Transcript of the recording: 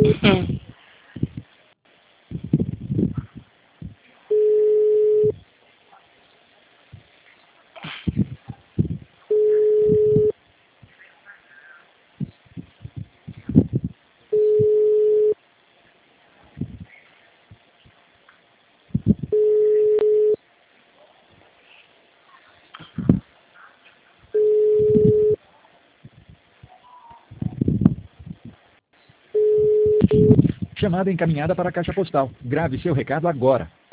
Hum. Chamada encaminhada para a caixa postal. Grave seu recado agora.